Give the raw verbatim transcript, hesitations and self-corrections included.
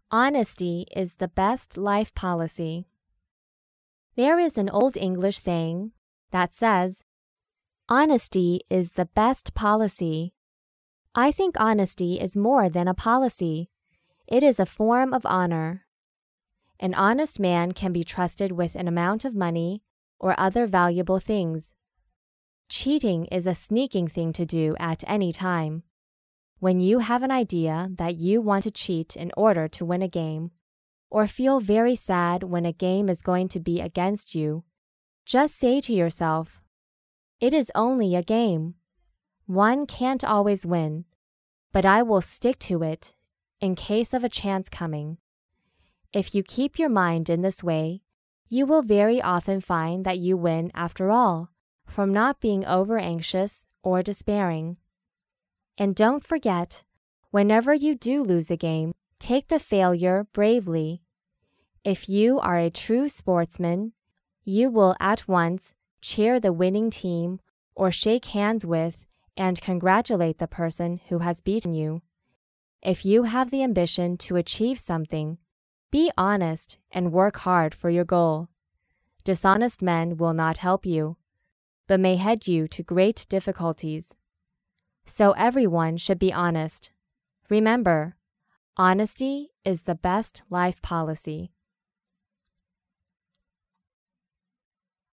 Honesty is the best life policy. There is an old English saying that says, "Honesty is the best policy." I think honesty is more than a policy. It is a form of honor. An honest man can be trusted with an amount of money or other valuable things. Cheating is a sneaking thing to do at any time. When you have an idea that you want to cheat in order to win a game, or feel very sad when a game is going to be against you, just say to yourself, "It is only a game. One can't always win, but I will stick to it in case of a chance coming." If you keep your mind in this way, you will very often find that you win after all, from not being over-anxious or despairing. And don't forget, whenever you do lose a game, take the failure bravely. If you are a true sportsman, you will at once cheer the winning team or shake hands with and congratulate the person who has beaten you. If you have the ambition to achieve something, be honest and work hard for your goal. Dishonest men will not help you, but may head you to great difficulties. So everyone should be honest. Remember, honesty is the best life policy.